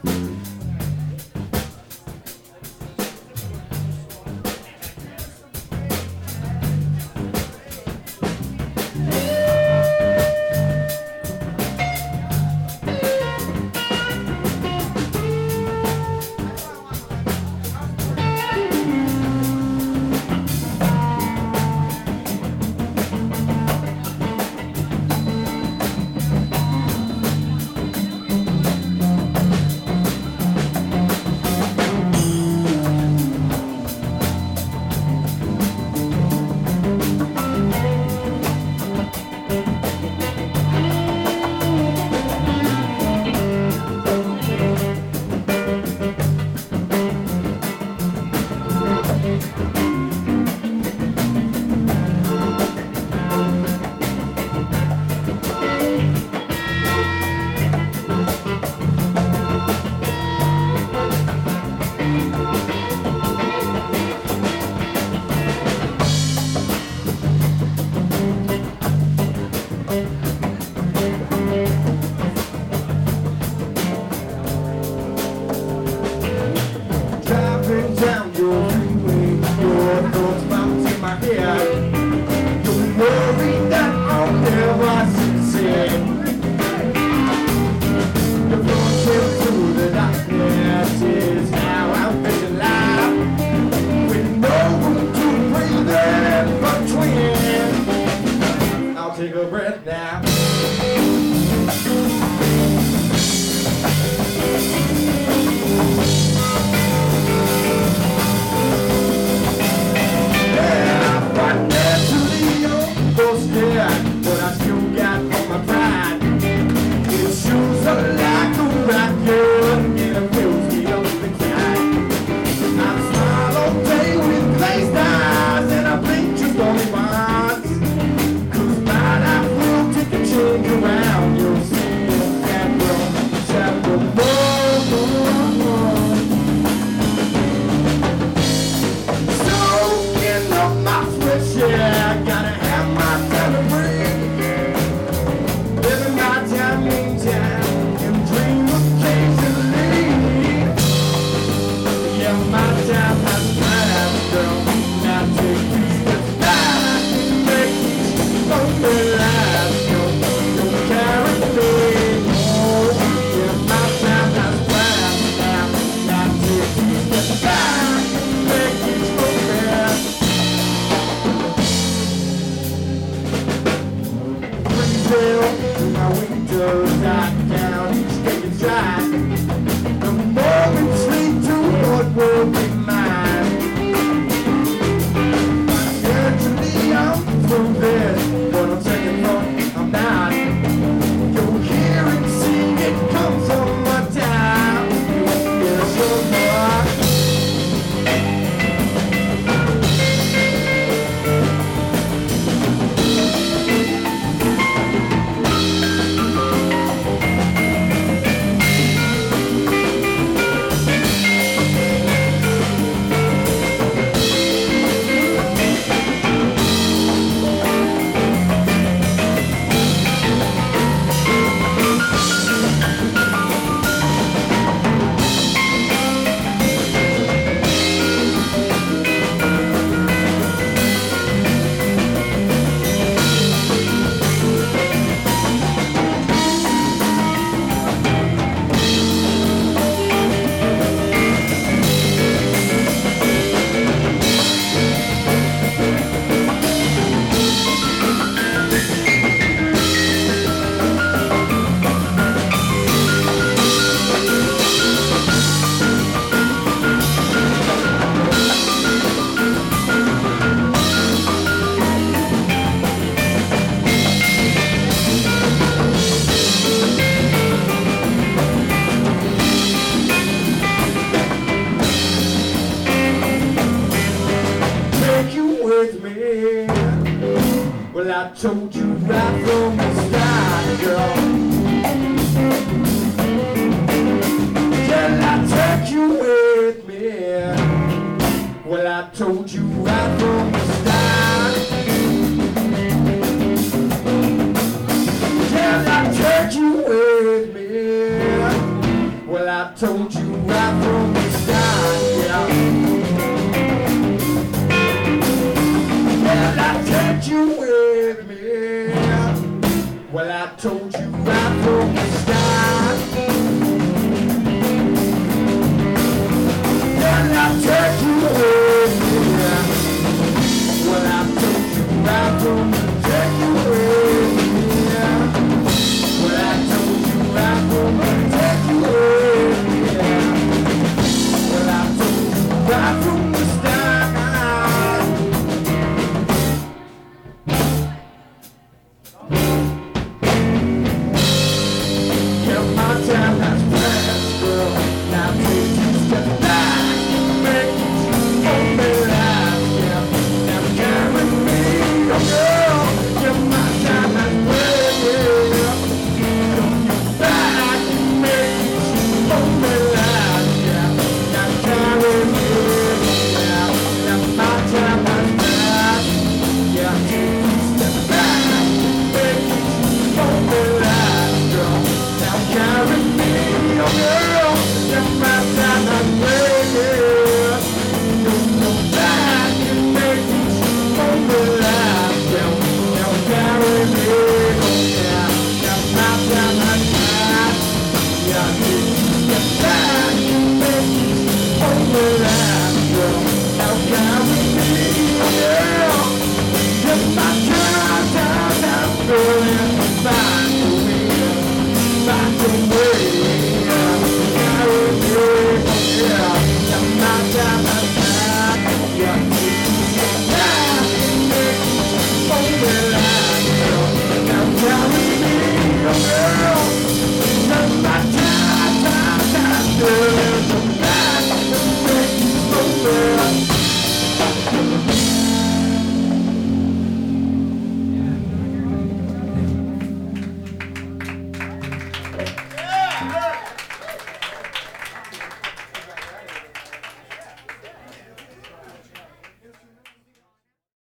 Take a breath now. Yeah, financially almost there, but I still got all my pride. It shoes are like a rocket, and it fills me up inside. I smile all day with glazed eyes, and I blink just only once. Change around, you'll see it chapter more. Soaking up my fresh air, gotta have my time to breathe. Living my time, meantime, and dream occasionally. Yeah, my time has passed, girl. Now take 2 steps back and make each moment last. My windows knock down, each day is dry. The moments lead to what will be mine. Financially, I'm through this, but I'm second thought, I'm not. You'll hear and see it comes on my time. You'll so much. Well, I told you right from the start, girl. Till I took you with me. Well, I told you right from the start. Till I took you with me. Well, I I told you right from the start, yeah. Well, I take you with me. Well, I told you right from the start. Well, I take you with me. Well, I told you right from the take you with me. Well, I told you right from the take you with me. Well, I told you right from the start. Yeah, my time has passed, girl. Now take two steps back, make you mobilize, yeah. Now carry me, oh girl. Yeah, my time has passed, yeah. Come you back, make you mobilize, yeah. Now carry me, yeah. Now my time has passed, yeah. Take two steps back, make you mobilize, girl. Now carry me, oh girl. Yeah, my time has passed, yeah. Come back and make you mobilize, girl. Now carry me, oh yeah. Yeah, my time has passed, yeah. Take two steps back.